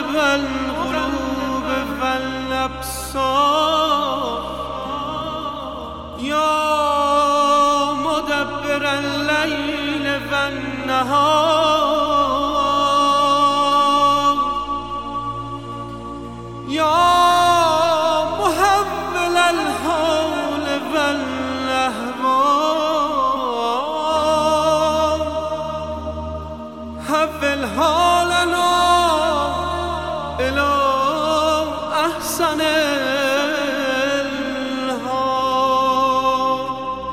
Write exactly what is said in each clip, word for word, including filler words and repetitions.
القلوب والأبصار يا مدبر الليل والنهار يا محول الحول والأهوال حول حالنا إلى أحسن الحال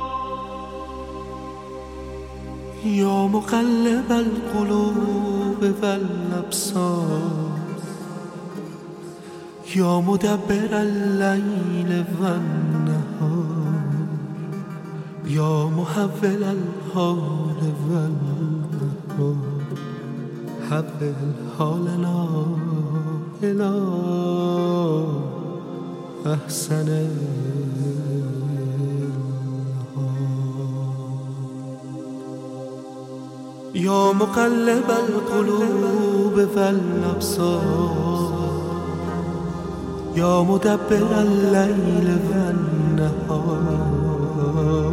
يا مقلب القلوب والأبصار يا مدبر الليل والنهار يا محول الحال والأهوال حول حالنا إلى أحسن الحال يا مقلب القلوب والأبصار يا مدبر الليل والنهار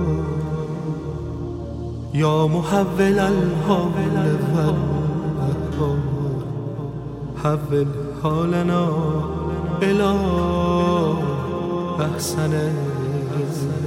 يا محول الحال والأهوال حول حالنا إلى أحسن